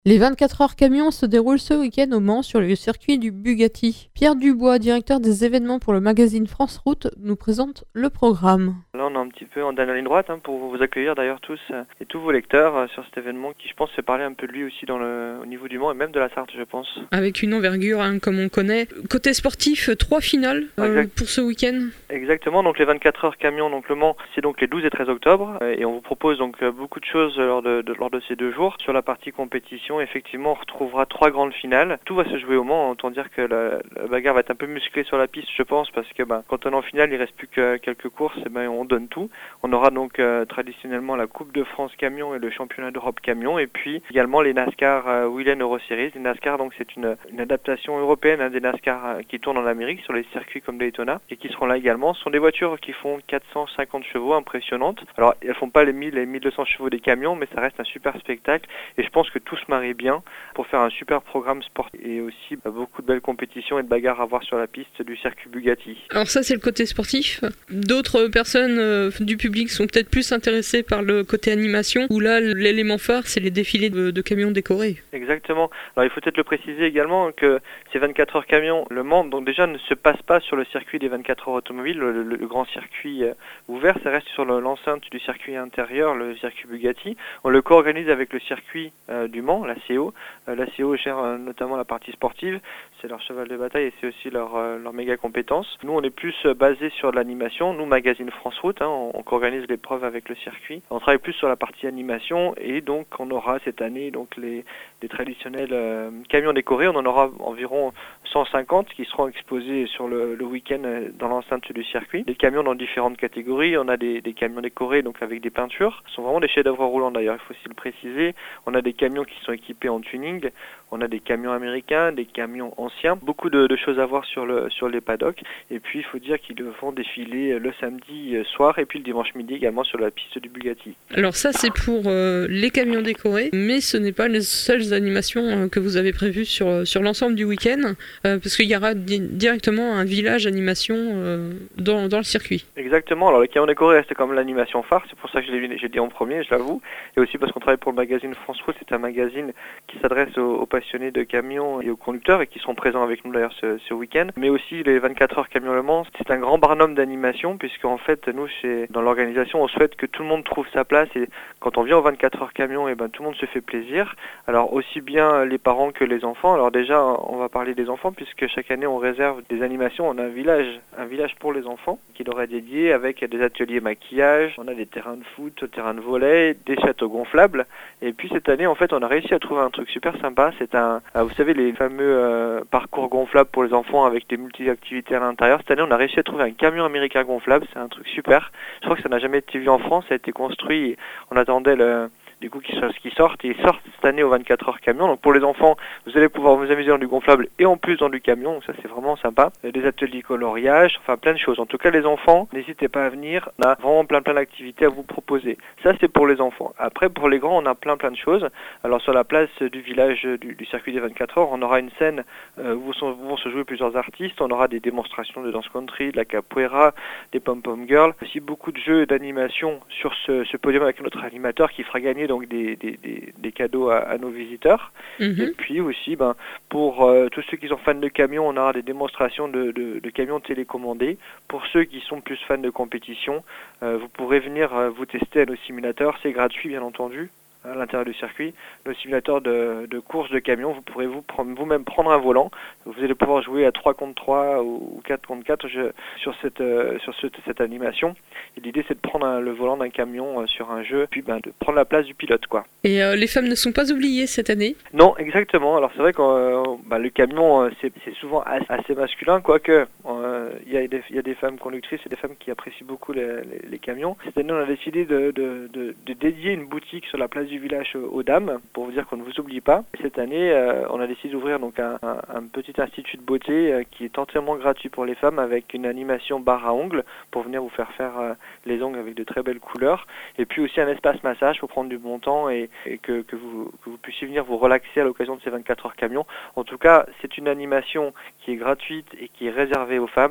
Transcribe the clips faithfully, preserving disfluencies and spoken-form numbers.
Les vingt-quatre heures camions se déroulent ce week-end au Mans sur le circuit du Bugatti. Pierre Dubois, directeur des événements pour le magazine France Route, nous présente le programme. Là, on est un petit peu en dernière ligne droite hein, pour vous accueillir d'ailleurs tous euh, et tous vos lecteurs euh, sur cet événement qui, je pense, fait parler un peu de lui aussi dans le, au niveau du Mans et même de la Sarthe, je pense. Avec une envergure, hein, comme on connaît. Côté sportif, trois finales euh, pour ce week-end. Exactement, donc les vingt-quatre heures camions, donc le Mans, c'est donc les douze et treize octobre euh, et on vous propose donc euh, beaucoup de choses lors de, de, lors de ces deux jours. Sur la partie compétition, effectivement, on retrouvera trois grandes finales. Tout va se jouer au Mans, autant dire que la, la bagarre va être un peu musclée sur la piste, je pense, parce que bah, quand on est en finale, il reste plus que quelques courses, et ben, on donne tout. On aura donc euh, traditionnellement la Coupe de France Camion et le Championnat d'Europe Camion, et puis également les NASCAR euh, Whelen Euro Series. Les NASCAR, donc c'est une, une adaptation européenne hein, des NASCAR euh, qui tournent en Amérique sur les circuits comme Daytona et qui seront là également. Ce sont des voitures qui font quatre cent cinquante chevaux, impressionnantes. Alors elles font pas les mille et mille deux cents chevaux des camions, mais ça reste un super spectacle et je pense que tout se marie bien pour faire un super programme sportif et aussi bah, beaucoup de belles compétitions et de bagarres à voir sur la piste du circuit Bugatti. Alors ça c'est le côté sportif. D'autres personnes euh, du public sont peut-être plus intéressées par le côté animation, où là l'élément phare c'est les défilés de, de camions décorés. Exactement. Alors il faut peut-être le préciser également que ces vingt-quatre heures camions, le Mans, donc déjà ne se passe pas sur le circuit des vingt-quatre heures automobiles, le, le, le grand circuit euh, ouvert, ça reste sur le, l'enceinte du circuit intérieur, le circuit Bugatti. On le co-organise avec le circuit euh, du Mans, la C O. Euh, la C O gère euh, notamment la partie sportive, c'est leur cheval de bataille et c'est aussi leur, euh, leur méga compétence. Nous on est plus euh, basé sur l'animation, nous magazine France Route, hein, on, on co-organise l'épreuve avec le circuit. On travaille plus sur la partie animation et donc on aura cette année donc les, les traditionnels euh, camions décorés, on en aura environ cent cinquante qui seront exposés sur le, le week-end dans l'enceinte du circuit. Des camions dans différentes catégories, on a des, des camions décorés donc avec des peintures, ce sont vraiment des chefs-d'œuvre roulants d'ailleurs, il faut aussi le préciser. On a des camions qui sont équipés en tuning, on a des camions américains, des camions anciens, beaucoup de, de choses à voir sur, le, sur les paddocks. Et puis il faut dire qu'ils vont défiler le samedi soir et puis le dimanche midi également sur la piste du Bugatti. Alors ça c'est pour euh, les camions décorés, mais ce n'est pas les seules animations euh, que vous avez prévues sur, sur l'ensemble du week-end, euh, parce qu'il y aura di- directement un village animation euh, dans, dans le circuit. Exactement, alors les camions décorés restent comme l'animation phare, c'est pour ça que je l'ai, j'ai dit en premier, je l'avoue, et aussi parce qu'on travaille pour le magazine France Route, c'est un magazine qui s'adresse aux, aux passionnés de camions et aux conducteurs et qui sont présents avec nous d'ailleurs ce, ce week-end, mais aussi les vingt-quatre heures camions Le Mans, c'est un grand barnum d'animation puisqu'en fait nous chez, dans l'organisation on souhaite que tout le monde trouve sa place et quand on vient aux vingt-quatre heures camions et ben tout le monde se fait plaisir, alors aussi bien les parents que les enfants. Alors déjà on va parler des enfants puisque chaque année on réserve des animations, on a un village, un village pour les enfants qui leur est dédié avec des ateliers maquillage, on a des terrains de foot, des terrains de volley, des châteaux gonflables et puis cette année en fait on a réussi à trouver un truc super sympa, c'est un, vous savez les fameux euh, parcours gonflables pour les enfants avec des multi-activités à l'intérieur. Cette année on a réussi à trouver un camion américain gonflable, c'est un truc super, je crois que ça n'a jamais été vu en France, ça a été construit, on attendait le du coup qui sortent et ils sortent cette année aux vingt-quatre heures camion. Donc pour les enfants, vous allez pouvoir vous amuser dans du gonflable et en plus dans du camion, donc ça c'est vraiment sympa. Des ateliers coloriage, enfin plein de choses. En tout cas les enfants, n'hésitez pas à venir, on a vraiment plein plein d'activités à vous proposer. Ça c'est pour les enfants. Après pour les grands, on a plein plein de choses. Alors sur la place du village du, du circuit des vingt-quatre heures, on aura une scène euh, où vont, vont se jouer plusieurs artistes. On aura des démonstrations de danse country, de la capoeira, des pom-pom girls, aussi beaucoup de jeux d'animation sur ce, ce podium avec notre animateur qui fera gagner donc des, des, des, des cadeaux à, à nos visiteurs. Mm-hmm. Et puis aussi, ben, pour euh, tous ceux qui sont fans de camions, on aura des démonstrations de, de, de camions télécommandés. Pour ceux qui sont plus fans de compétition, euh, vous pourrez venir euh, vous tester à nos simulateurs. C'est gratuit, bien entendu, à l'intérieur du circuit. Nos simulateurs de, de course de camions, vous pourrez vous prendre, vous-même prendre un volant. Vous allez pouvoir jouer à trois contre trois ou quatre contre quatre je, sur, cette, euh, sur ce, cette animation. Et l'idée, c'est de prendre un, le volant d'un camion euh, sur un jeu, puis ben, de prendre la place du pilote, quoi. Et euh, les femmes ne sont pas oubliées cette année ? Non, exactement. Alors c'est vrai que euh, bah, le camion, euh, c'est, c'est souvent assez, assez masculin, quoique il euh, y, y a des femmes conductrices et des femmes qui apprécient beaucoup les, les, les camions. Cette année, on a décidé de, de, de, de dédier une boutique sur la place du village aux dames, pour vous dire qu'on ne vous oublie pas. Et cette année, euh, on a décidé d'ouvrir donc un, un, un petit institut de beauté euh, qui est entièrement gratuit pour les femmes, avec une animation barre à ongles pour venir vous faire faire euh, les ongles avec de très belles couleurs, et puis aussi un espace massage pour prendre du bon temps et, et que, que, vous, que vous puissiez venir vous relaxer à l'occasion de ces vingt-quatre heures camions. En tout cas, c'est une animation qui est gratuite et qui est réservée aux femmes.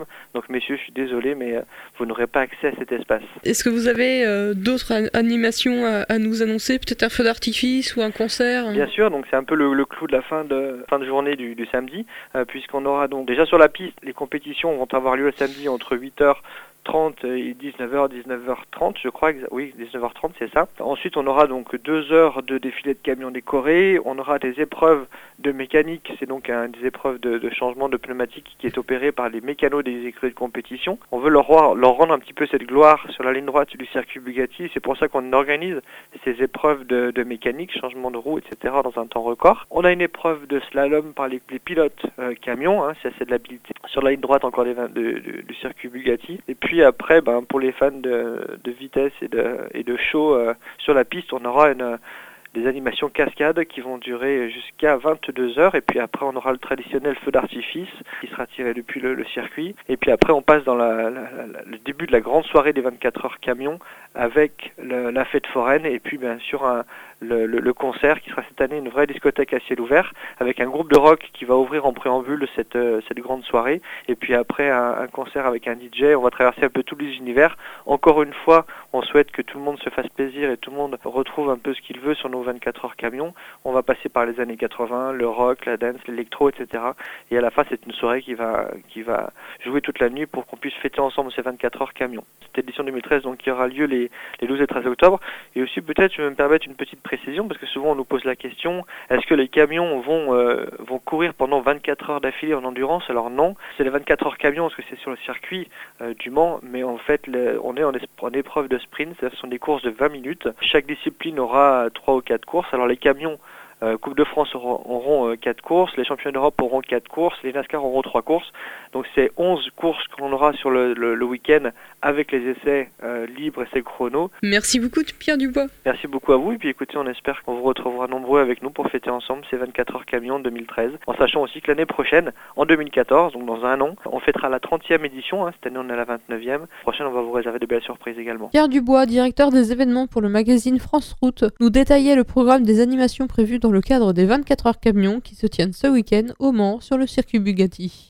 Donc messieurs, je suis désolé, mais euh, vous n'aurez pas accès à cet espace. Est-ce que vous avez euh, d'autres an- animations à, à nous annoncer? Peut-être un feu d'artifice ou un concert? Bien sûr, donc c'est un peu le, le clou de la fin de, fin de journée du, du samedi, euh, puisqu'on aura donc déjà sur la piste, les compétitions vont avoir lieu le samedi entre huit heures trente et dix-neuf heures, dix-neuf heures trente, je crois, oui, dix-neuf heures trente, c'est ça. Ensuite, on aura donc deux heures de défilé de camions décorés, on aura des épreuves de mécanique, c'est donc un, des épreuves de, de changement de pneumatique qui est opéré par les mécanos des écuries de compétition. On veut leur, leur rendre un petit peu cette gloire sur la ligne droite du circuit Bugatti, c'est pour ça qu'on organise ces épreuves de, de mécanique, changement de roue, et cetera dans un temps record. On a une épreuve de slalom par les, les pilotes euh, camions, hein, c'est de l'habilité sur la ligne droite encore des, de, de, du circuit Bugatti. Et puis après, ben, pour les fans de, de vitesse et de, et de show euh, sur la piste, on aura une, des animations cascades qui vont durer jusqu'à vingt-deux heures. Et puis après, on aura le traditionnel feu d'artifice qui sera tiré depuis le, le circuit. Et puis après, on passe dans la, la, la, le début de la grande soirée des vingt-quatre heures camions avec le, la fête foraine et puis bien sûr un, le, le, le concert qui sera cette année une vraie discothèque à ciel ouvert avec un groupe de rock qui va ouvrir en préambule cette, cette grande soirée. Et puis après, un, un concert avec un D J. On va traverser un peu tous les univers. Encore une fois, on souhaite que tout le monde se fasse plaisir et tout le monde retrouve un peu ce qu'il veut sur nos vingt-quatre heures camions. On va passer par les années quatre-vingts, le rock, la dance, l'électro, et cetera. Et à la fin, c'est une soirée qui va, qui va jouer toute la nuit pour qu'on puisse fêter ensemble ces vingt-quatre heures camions. Cette édition deux mille treize, donc, qui aura lieu les, les douze et treize octobre. Et aussi, peut-être, je vais me permettre une petite précision, parce que souvent on nous pose la question, est-ce que les camions vont, euh, vont courir pendant vingt-quatre heures d'affilée en endurance? Alors non, c'est les vingt-quatre heures camions, parce que c'est sur le circuit euh, du Mans, mais en fait, le, on est en, en épreuve de sprint, ce sont des courses de vingt minutes. Chaque discipline aura trois ou quatre courses. Alors les camions, euh, Coupe de France auront, auront euh, quatre courses, les championnats d'Europe auront quatre courses, les NASCAR auront trois courses. Donc c'est onze courses qu'on aura sur le, le, le week-end avec les essais euh, libres, essais chrono. Merci beaucoup Pierre Dubois. Merci beaucoup à vous et puis écoutez, on espère qu'on vous retrouvera nombreux avec nous pour fêter ensemble ces vingt-quatre heures camions deux mille treize, en sachant aussi que l'année prochaine, en deux mille quatorze, donc dans un an, on fêtera la trentième édition, hein. Cette année on est à la vingt-neuvième, la prochaine on va vous réserver de belles surprises également. Pierre Dubois, directeur des événements pour le magazine France Route, nous détaillait le programme des animations prévues dans le cadre des vingt-quatre heures camions qui se tiennent ce week-end au Mans sur le circuit Bugatti.